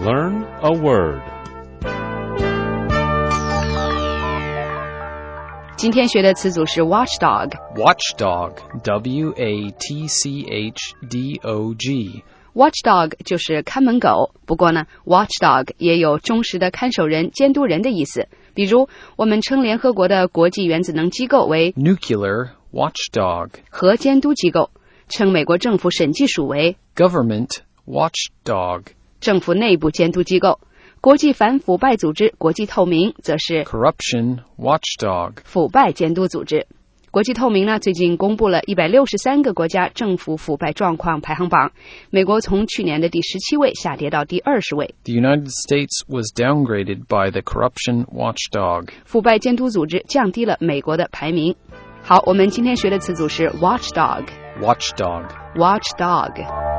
learn a word. 今天学的词组是 watchdog. Watchdog, W-A-T-C-H-D-O-G. Watchdog 就是看门狗，不过呢 watchdog 也有忠实的看守人、监督人的意思。比如我们称联合国的国际原子能机构为 Nuclear watchdog. 核监督机构，称美国政府审计署为 Government watchdog. 政府内部监督机构。国际反腐败组织国际透明则是 Corruption watchdog. 腐败监督组织。国际透明呢，最近公布了163个国家政府腐败状况排行榜，美国从去年的第17位下跌到第20位。 The United States was downgraded by the corruption watchdog. 腐败监督组织降低了美国的排名。好，我们今天学的词组是 watchdog. Watchdog. Watchdog.